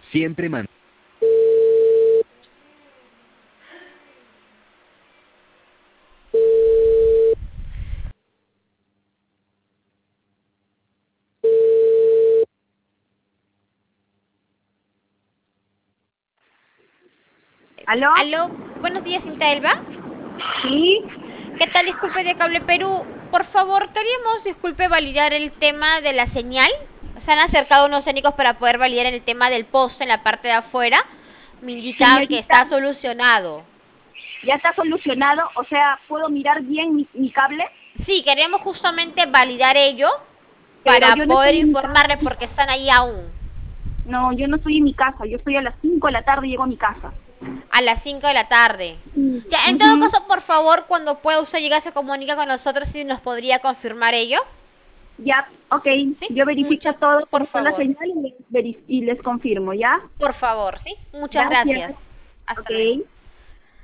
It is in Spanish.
Siempre man. ¿Aló? Aló, buenos días, Cinta Elba. Sí, ¿Qué tal? Disculpe de Cable Perú. Por favor, queríamos, disculpe, validar el tema de la señal. Se han acercado unos técnicos para poder validar el tema del poste en la parte de afuera. Me indican que señorita, está solucionado. ya está solucionado, o sea, ¿puedo mirar bien mi cable? Sí, queríamos justamente validar ello Pero para yo no poder estoy en mi casa. informarle porque están ahí aún. No, yo no estoy en mi casa, yo estoy a las 5 de la tarde, llego a mi casa. A las 5 de la tarde. Ya, en todo Ujú. caso, por favor, cuando pueda usted llegar, se comunica con nosotros y nos podría confirmar ello. Ya, ok, ¿Sí? yo verifico Muchas, todo, por cómo está la favor. señal y les confirmo, ¿ya? Por favor, ¿sí? Muchas Gracias, gracias. Hasta luego. ok.